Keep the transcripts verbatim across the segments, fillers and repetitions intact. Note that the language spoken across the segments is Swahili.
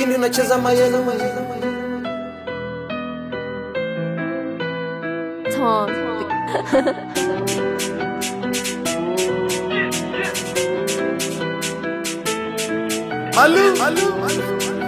pini unacheza mayeno Tom. Alu, alu, alu.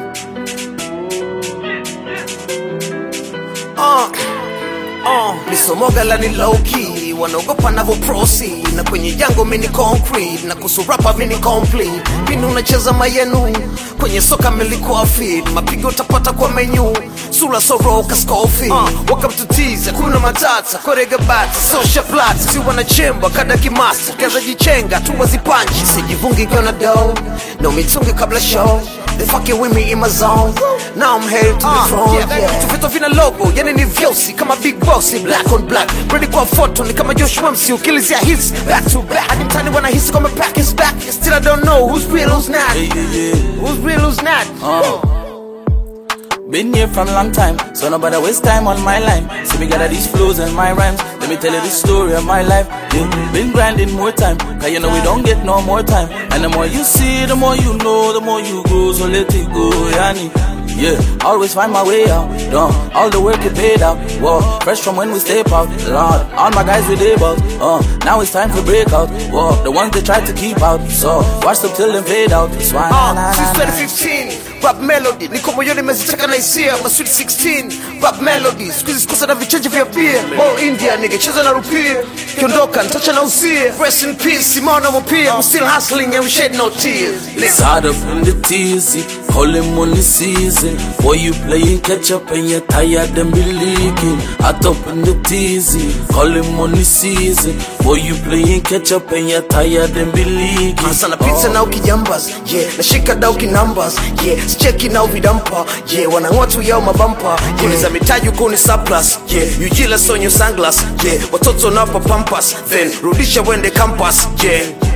Uh, uh, nisomoga la ni low key, wanaogopa navo prosi, na kwenye jango mini concrete, na kusurapa mini complete. Pini unacheza mayenu, kwenye soka melikuwa feed, mapigo utapata kwa menu, sula soroka Scofield. Uh, welcome to tease, kuna matata, korega bata, social plata, si wanachemba, kada kimasa, kaza jichenga, tuwa zipanchi, sijivungi kona dough, no mitungi kabla show. They fucking with me in my zone. Now I'm headed to uh, the throne. Yeah, yeah. Tuvito vina logo, yani ni vyosi kama big boss, black on black. Ready kwa photo, ni kama Josh Wamsi, ukilizia hits back to back. Hadi mtani wana hisi kama pack is back. Still I don't know who's real, who's not. Hey, yeah, yeah. Who's real, who's not. Uh. Been here for a long time, so nobody waste time on my line. See me gather these flows and my rhymes. Let me tell you the story of my life. Yeah. Been grinding more time, cause you know we don't get no more time. And the more you see, the more you know, the more you grow, so let it go, yani. Yeah, always find my way out. Done, all the work it paid out. Whoa, fresh from when we step out. Lord, all my guys with able. Uh, now it's time for breakout. Whoa, the ones they tried to keep out. So watch them till they fade out. Swine. Uh, since twenty fifteen, rap melody. Niko moyoni mezitaka na hisia. My sweet sixteen, rap melody. Squeeze sikusa na vichenji vya beer. All India, nigga, cheza na rupia. Kiondoka, ntacha na usia. Rest in peace, Simona Mopia. I'm still hustling and we shed no tears. Side up in the teasy, call him on the season. Boy, you playing catch up and you're tired and be leaking. Hot up in the teasy, call him on the season. Boy, you playing catch up and you're tired and be leaking. Sana pizza na ukijambas, yeah. Nashika da ukinumbers, yeah. Sicheki na uvidampa, yeah. Wanang'oa tu yao mabampa, yeah. Kuniza mitaji kuni surplus, yeah. You jealous on your sunglass, yeah. Watoto napa pampas, then rudisha wende campus, yeah.